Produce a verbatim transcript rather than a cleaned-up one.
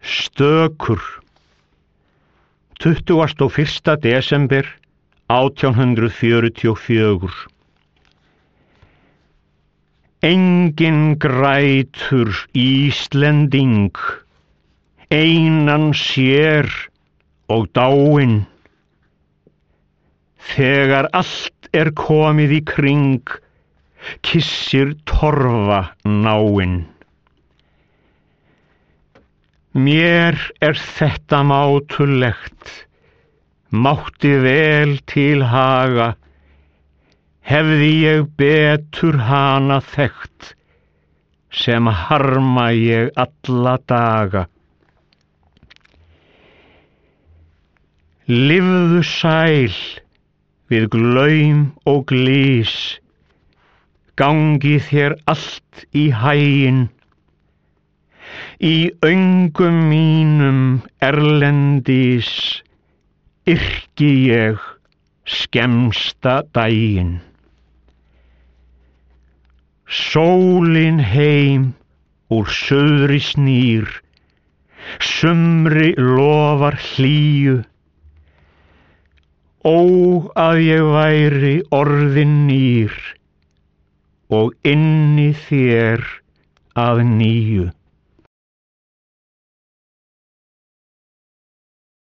Stökur tuttugasta og fyrsta desember átján hundrað fjörutíu og fjögur. Enginn grætur Íslending, einan sér og dáinn. Þegar allt er komið í kring, kissir torfa náinn. Mér er þetta mátulegt, mátti vel til haga, hefði ég betur hana þekkt, sem harma ég alla daga. Lifðu sæl við glaum og glys, gangi þér allt í haginn. Í öngum mínum erlendis yrki ég skemmsta daginn. Sólin heim úr suðri snýr, sumri lofar hlýju. Ó, að ég væri orðin nýr og inni þér að nýju.